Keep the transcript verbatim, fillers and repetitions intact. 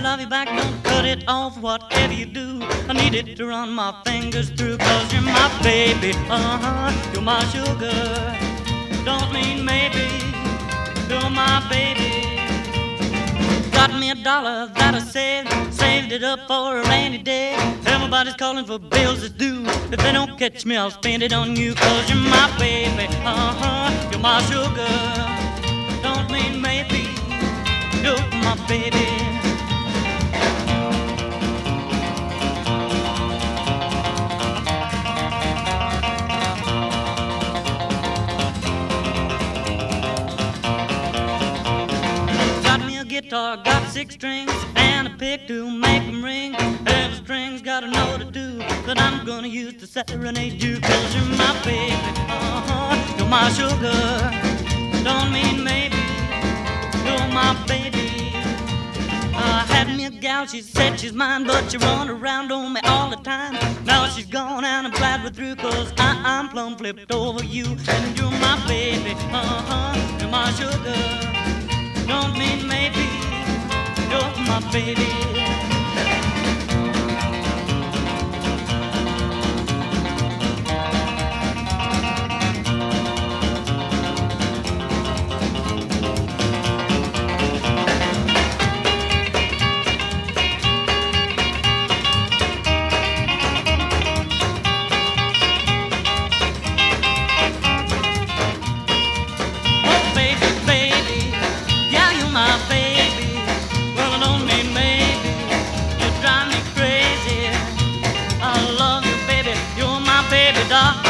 love you back, don't cut it off, whatever you do. I need it to run my fingers through, cause you're my baby, uh-huh, you're my sugar. Don't mean maybe, you're my baby. Got me a dollar that I saved, saved it up for a rainy day. Everybody's calling for bills that's due. If they don't catch me, I'll spend it on you, cause you're my baby, uh-huh, you're my sugar. Don't mean maybe, you're my baby. Guitar, got six strings and a pick to make them ring. Every string's got a note or two that I'm gonna use to serenade you, cause you're my baby, uh-huh, you're my sugar. Don't mean maybe, you're my baby. I had me a gal, she said she's mine, but she run around on me all the time. Now she's gone and I'm glad we're through, cause I, I'm plumb flipped over you. And you're my baby, uh-huh, you're my sugar. Don't mean maybe, you're my baby. Baby doll.